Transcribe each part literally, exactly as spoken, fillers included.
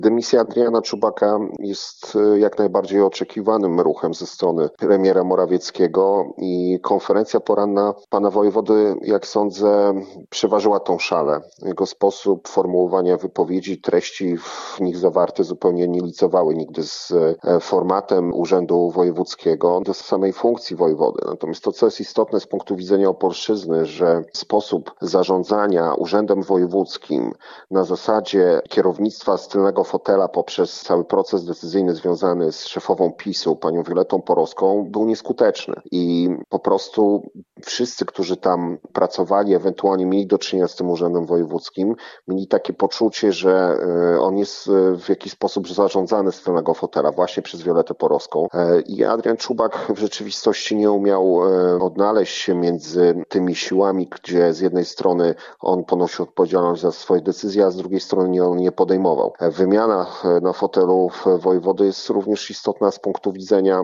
Dymisja Adriana Czubaka jest jak najbardziej oczekiwanym ruchem ze strony premiera Morawieckiego i konferencja poranna pana wojewody, jak sądzę, przeważyła tą szalę. Jego sposób formułowania wypowiedzi, treści w nich zawarte zupełnie nie licowały nigdy z formatem urzędu wojewódzkiego do samej funkcji wojewody. Natomiast to, co jest istotne z punktu widzenia Opolszczyzny, że sposób zarządzania urzędem wojewódzkim na zasadzie kierownictwa z tylnego fotela poprzez cały proces decyzyjny związany z szefową PiSu, panią Violettą Porowską, był nieskuteczny. I po prostu wszyscy, którzy tam pracowali, ewentualnie mieli do czynienia z tym urzędem wojewódzkim, mieli takie poczucie, że on jest w jakiś sposób zarządzany z tylnego fotela właśnie przez Violettę Porowską. I Adrian Czubak w rzeczywistości nie umiał odnaleźć się między tymi siłami, gdzie z jednej strony on ponosił odpowiedzialność za swoje decyzje, a z drugiej strony nie, on nie podejmował. Wymiana na fotelu wojewody jest również istotna z punktu widzenia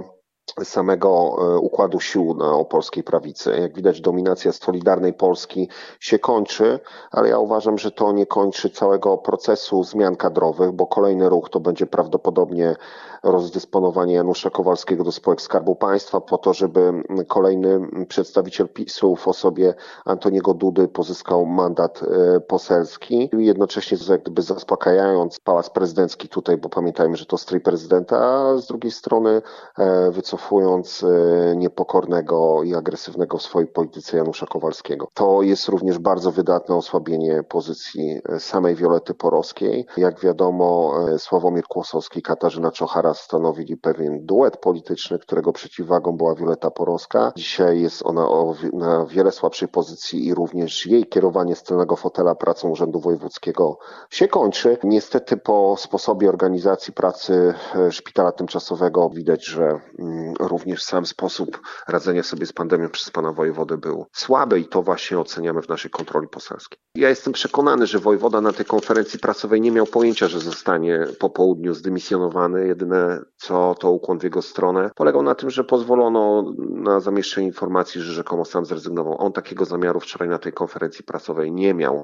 samego układu sił na opolskiej prawicy. Jak widać, dominacja Solidarnej Polski się kończy, ale ja uważam, że to nie kończy całego procesu zmian kadrowych, bo kolejny ruch to będzie prawdopodobnie rozdysponowanie Janusza Kowalskiego do spółek Skarbu Państwa po to, żeby kolejny przedstawiciel PiSu w osobie Antoniego Dudy pozyskał mandat poselski i jednocześnie jak gdyby zaspokajając Pałac Prezydencki tutaj, bo pamiętajmy, że to strój prezydenta, a z drugiej strony wycofując niepokornego i agresywnego w swojej polityce Janusza Kowalskiego. To jest również bardzo wydatne osłabienie pozycji samej Violetty Porowskiej. Jak wiadomo, Sławomir Kłosowski i Katarzyna Czochara stanowili pewien duet polityczny, którego przeciwwagą była Violetta Porowska. Dzisiaj jest ona o, na wiele słabszej pozycji i również jej kierowanie z tylnego fotela pracą Urzędu Wojewódzkiego się kończy. Niestety po sposobie organizacji pracy szpitala tymczasowego widać, że również sam sposób radzenia sobie z pandemią przez pana wojewodę był słaby i to właśnie oceniamy w naszej kontroli poselskiej. Ja jestem przekonany, że wojewoda na tej konferencji prasowej nie miał pojęcia, że zostanie po południu zdymisjonowany. Jedyne co to ukłon w jego stronę polegał na tym, że pozwolono na zamieszczenie informacji, że rzekomo sam zrezygnował. On takiego zamiaru wczoraj na tej konferencji prasowej nie miał.